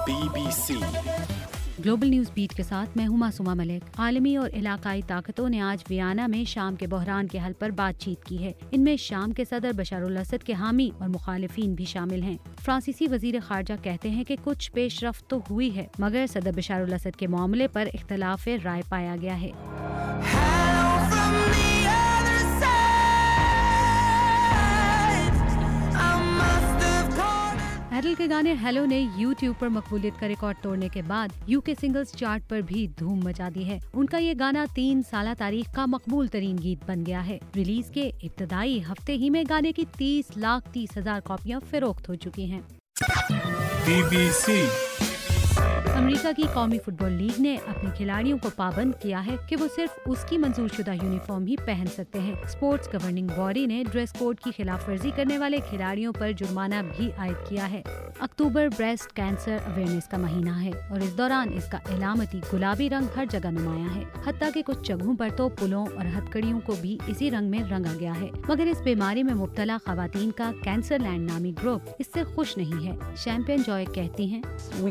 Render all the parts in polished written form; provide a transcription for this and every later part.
BBC global news beat के साथ मैं हूं मासूमा मलिक। आलमी और इलाकाई ताकतों ने आज वियना में शाम के बहरान के हल पर बातचीत की है। इनमें शाम के सदर बशर अल असद के हामी और मुखालिफिन भी शामिल हैं। फ्रांसीसी वजीर खारजा कहते हैं कि कुछ पेशरफ्त तो हुई है, मगर सदर बशर अल असद के मामले पर इख्तलाफ राय पाया गया है। एडल के गाने हेलो ने YouTube पर मकबूलियत का रिकॉर्ड तोड़ने के बाद UK सिंगल्स चार्ट पर भी धूम मचा दी है। उनका ये गाना 3 साल तारीख का मकबूल तरीन गीत बन गया है। रिलीज के इब्तदाई हफ्ते ही में गाने की 30,30,000 कॉपियां फरोख्त हो चुकी हैं। BBC अमेरिका की कौमी फुटबॉल लीग ने अपने खिलाड़ियों को पाबंद किया है कि वो सिर्फ उसकी मंजूरशुदा यूनिफॉर्म ही पहन सकते हैं। स्पोर्ट्स गवर्निंग बॉडी ने ड्रेस कोड की खिलाफ वर्जी करने वाले खिलाड़ियों पर जुर्माना भी आयद किया है। अक्टूबर ब्रेस्ट कैंसर अवेयरनेस का महीना है और इस दौरान इसका इलामती गुलाबी रंग हर जगह नुमाया है। हत्ता के कुछ जगहों पर तो पुलों और हथकड़ियों को भी इसी रंग में रंगा गया है। मगर इस बीमारी में मुब्तला खवातीन का कैंसर लैंड नामी ग्रुप इससे खुश नहीं है। चैंपियन जॉय कहती हैं,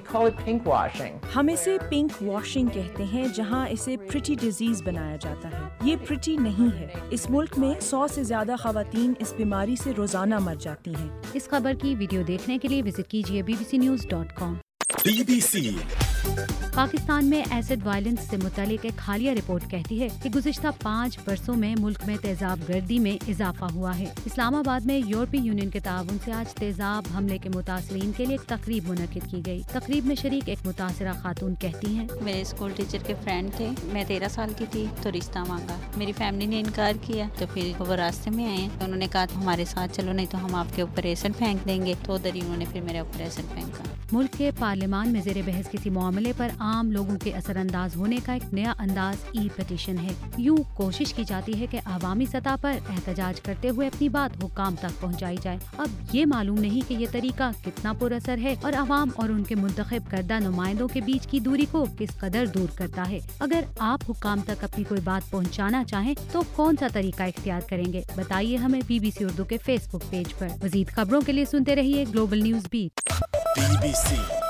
हम इसे पिंक वॉशिंग कहते हैं, जहां इसे प्रिटी डिजीज बनाया जाता है। ये प्रिटी नहीं है। इस मुल्क में 100 से ज्यादा खवातीन इस बीमारी से रोजाना मर जाती हैं। इस खबर की वीडियो देखने के लिए विजिट कीजिए bbcnews.com। BBC पाकिस्तान में एसिड वायलेंस से मुतालिक एक हालिया रिपोर्ट कहती है कि गुज़िश्ता 5 बरसों में मुल्क में तेजाब गर्दी में इजाफा हुआ है। इस्लामाबाद में यूरोपीय यूनियन के ताउन से आज तेजाब हमले के मुतासरीन के लिए एक तकरीब मुनक्किद की गई। तकरीब में शरीक एक मुतासरा खातून कहती हैं, मेरे स्कूल टीचर के फ्रेंड थे, मैं 13 साल की थी तो रिश्ता मांगा। मेरी फैमिली ने इनकार किया तो फिर वो रास्ते में आए, उन्होंने कहा हमारे साथ चलो नहीं तो हम आपके ऊपर एसिड फेंक देंगे। तो उधर ही उन्होंने फिर मेरे ऊपर एसिड फेंका। मुल्क के पार्लियामान में ज़ेरे बहस किसी मामले पर आम लोगों के असरअंदाज होने का एक नया अंदाज ई पटिशन है। यूं कोशिश की जाती है कि अवामी सतह पर एहतजाज करते हुए अपनी बात हुकाम तक पहुंचाई जाए। अब ये मालूम नहीं कि ये तरीका कितना पुरअसर है और अवाम और उनके मुंतखब करदा नुमाइंदों के बीच की दूरी को किस कदर दूर करता है। अगर आप हुकाम तक अपनी कोई बात पहुंचाना चाहें तो कौन सा तरीका इख्तियार करेंगे? बताइए हमें BBC उर्दू के फेसबुक पेज पर। मजीद खबरों के लिए सुनते रहिए ग्लोबल न्यूज बीट। BBC